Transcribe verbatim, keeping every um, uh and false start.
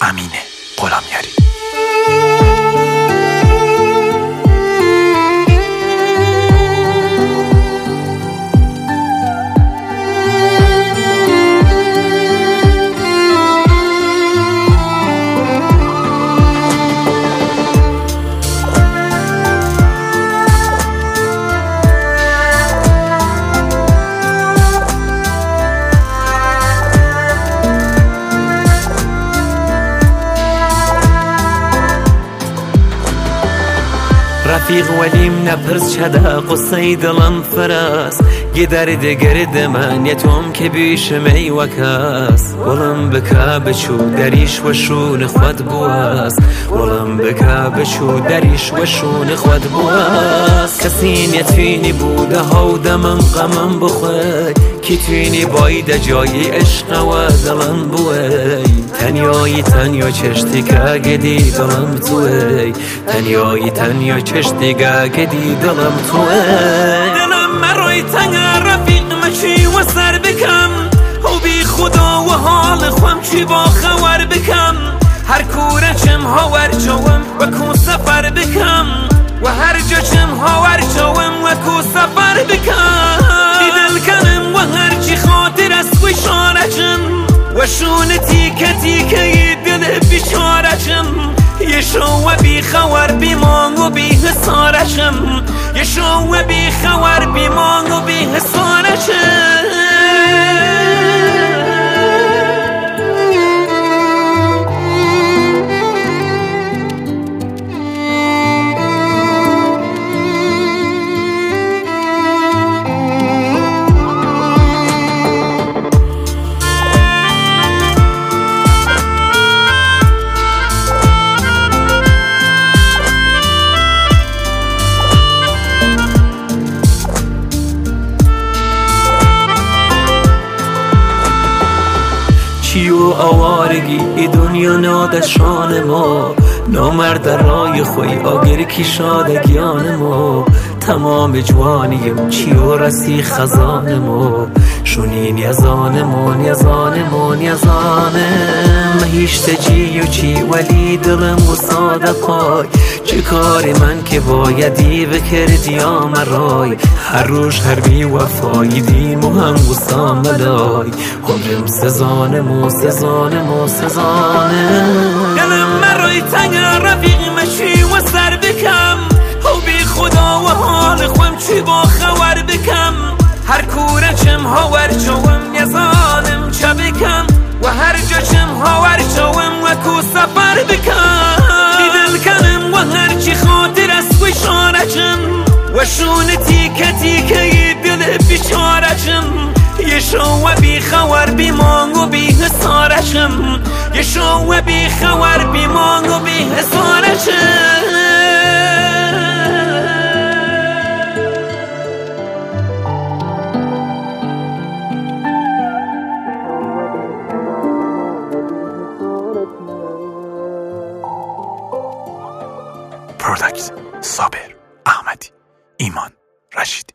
امینه غلامیاری. رفیق ولیم نپرس چدا قصه دلم فراس گدرد گرد من یتوم که بیش می وکاس ولم بکا بچو دریش و شون خود بواست ولم بکا بچو دریش و شون خود بواست کسی نتوینی بوده هوده من غمم بخوی کی توینی باید جای عشق و دلم بوی تنیایی تنیا چشتی که گدی دلم توی تنیایی تنیا چشتی که گدی دلم توی دلم مروی تنگ رفیق مچی و سر بکم او بی خدا و حال خوام چی با خور بکم هر کوره چم هاور جوم و کو سفر بکم و هر جا چم هاور جوم و کو سفر بکم دل کنم و هر چی خاطر است و شارچم و شون تیکه تیکه دل بیچارچم یه شو و بی خور بی مانگ و بی حسارچم یه شو و بی خور بی مانگ و بی حسارچم و آوارگی ای دنیا ناده شان ما نامرد رای خوی آگر کی شادگیان ما تمام جوانیم چی و رسی خزان ما شونین یزان ما یزان ما یزانم هیچ تجی و چی ولی دلم و ساده پای چه کاری من که بایدی بکردی آمرای هر روش هر بی وفایی دیم و هم و سامدای عمرم سزانم و سزانم و سزانم دلم مرای تنگ رفیق مشی و سر بکم او بی خدا و حال خوام چی با خور بکم هر کوره چم هاور جوم یزانم چه بکم و هر جا چم هاور جوم و کو سفر بکم دل کنم و هر چی خاطر است و شارچم و شون تیکه تیکه دل بیچارچم یه شو و بی خور بی مانگ و بی حسارچم یه شو و بی خور بی مانگ و بی حسارچم پروداکت صابر احمدی ایمان رشیدی.